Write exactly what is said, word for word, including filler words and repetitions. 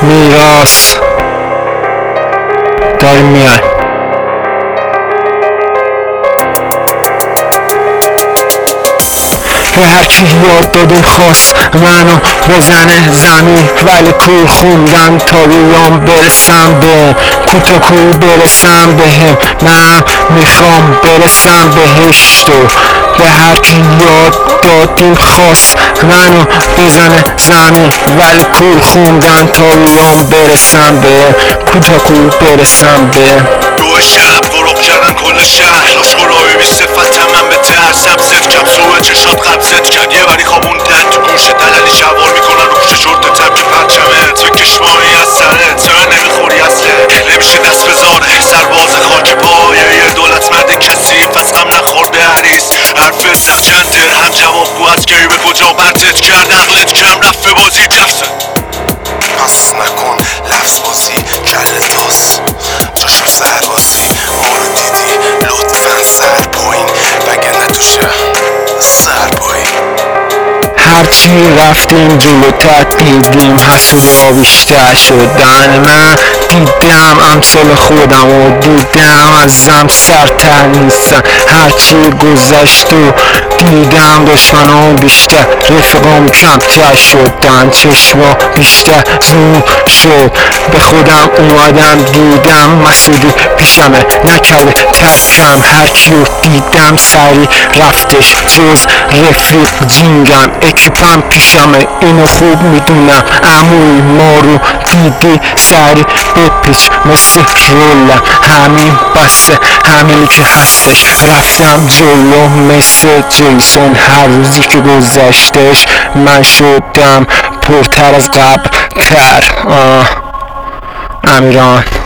میراث داریم میان. به هرکی یاد دادیم خواست منو بزنه زمین، ولی کور خوندم تا رویام برسم به کوتا کور برسم بهم. من میخوام برسم بهشت و به هرکی یاد دادیم خواست منو بزنه زمین، ولی کور خوندم تا رویام برسم به کوتا کور برسم به روی شب غروب کردن کل شهر، لاشخوراوی بی صفت من به ترسم صفر کم سوه چشات قبضت کرد یه وری خوابوندن تو گوش دللی شوار میکنن رو پوش شورت تب که پرچمت به کشمایی از سرت چرا نمیخوری اصله نمیشه دست بذاره سرباز خاک پایه یه دولت مرد کسی پس غم نخورده حریص حرفت در چند درهم جواب گو از گری به کجا برتت کرد عقلت کم رفت به بازی جفت پس نکن لفظ بازی کل تاس جاشو سربازی ما رو دیدی لطفا سر پایین وگرنه تو شهر سر پایین. هرچی رفتیم جلوتر دیدیم حسودا بیشتر شدن. من دیدم امثال خودم و دیدم ازم سرتر نیستن. هرچی گذشت و دیدم دشمنام بیشتر رفقام کمتر شدن. چشما بیشتر زوم شد به خودم اومدم دیدم مسئولی پیشمه نکرده ترکم. هرکی رو دیدم سری رفتش جز رفیق جینگم اکیپم پیشمه اینو خوب میدونم. عموی ما رو دیدی سری بپیچ مثل رولم همین بسته همینی که هستش. رفتم جلو مثل جیسون هر روزی که گذشتش من شدم پرتر از قبل تر. آه امیران.